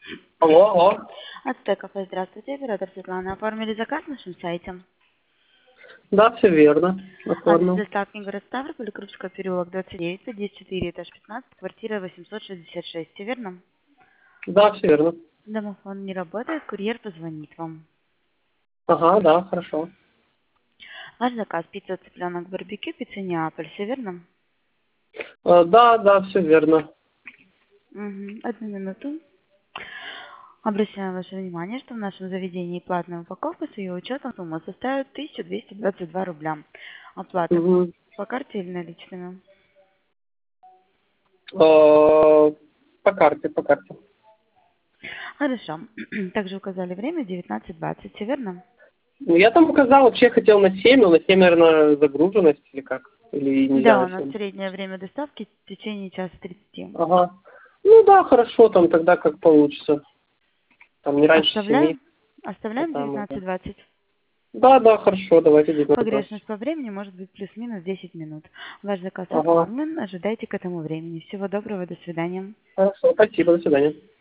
Алло, алло. От Стекофа, здравствуйте, оператор Светлана. Оформили заказ на нашем сайте. Да, все верно. Адрес Оформил. доставки город Ставрополь, Крупская, переулок 29, 104, этаж 15, квартира 866, все верно? Да, все верно. Домофон не работает, курьер позвонит вам. Ага, да, хорошо. Ваш заказ пицца, цыпленок, барбекю, пицца Неаполь, все верно? Да, да, все верно. Угу. Одну минуту. Обращаем ваше внимание, что в нашем заведении платная упаковка с ее учетом сумма составит 1222 рубля. Оплата Угу. по карте или наличными? По карте, по карте. Хорошо. Также указали время 19:20, все верно? Ну, я там указал, вообще хотел на 7, но на 7, наверное, загруженность или как? Или нельзя Да, на у нас 7? среднее время доставки в течение часа 30. Ага. Ну да, хорошо, там тогда как получится. Там не раньше 7, Оставляем? а Оставляем там это. 19:20. Да, да, хорошо, давайте 19:20. Погрешность по времени может быть плюс-минус 10 минут. Ваш заказ Ага. оформлен. Ожидайте к этому времени. Всего доброго, до свидания. Хорошо, спасибо, до свидания.